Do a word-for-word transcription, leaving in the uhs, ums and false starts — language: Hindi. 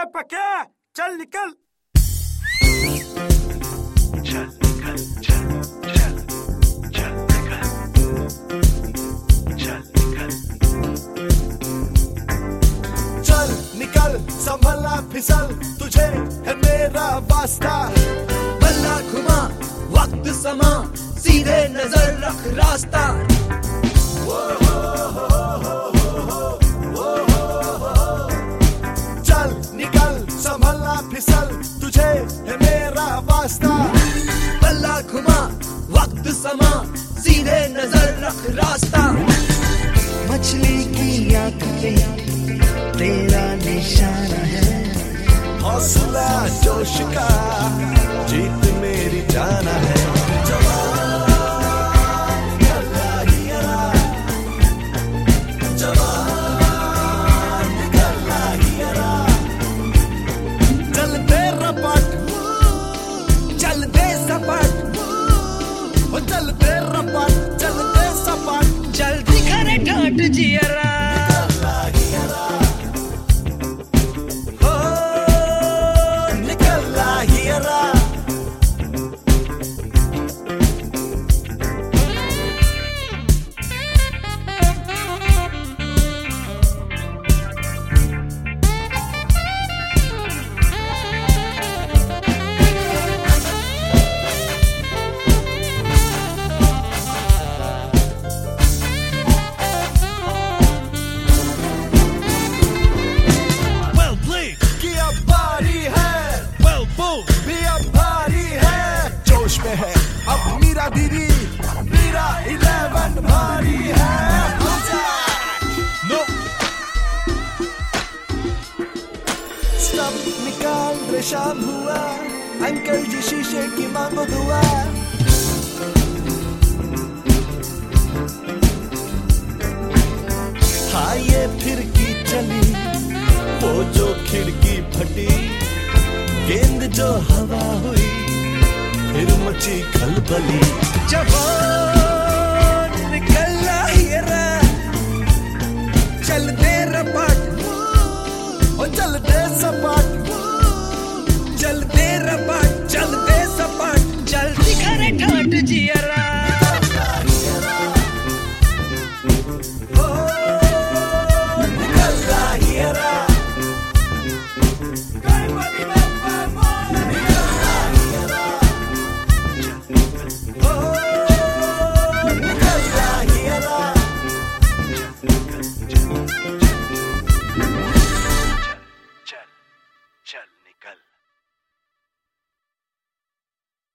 ए पक्या चल निकल। चल निकल चल चल चल निकल चल निकल चल निकल संभलना फिसल तुझे है मेरा वास्ता। बल्ला घुमा वक्त समा सीधे नजर रख रास्ता। चल निकल संभलना फिसल तुझे है मेरा वास्ता। बल्ला घुमा वक्त समा सीधे नजर रख रास्ता। मछली की आंख पे तेरा निशाना है। हौसला जोश का जीत मेरी जाना है। जवान निकला हियरा, जवान निकला हियरा। चल दे रपट चल दे सपाट ओ चल दे रपट चल दे सपट। जल्दी करे ठाट जियरा। में है अब मीरा दीदी मीरा इलेवन भारी है। नो स्टॉप निकाल रे शाम हुआ अंकल जी शीशे की मांगो दुआ। हाँ ये फिरकी चली वो जो खिड़की फटी गेंद जो हवा हुई फिर मची खलबली। जवान निकला हियरा चल दे रपट ओ चल दे सपाट। चल दे रपट चल दे सपाट जल्दी करे ठाट जियरा। चल चल निकल।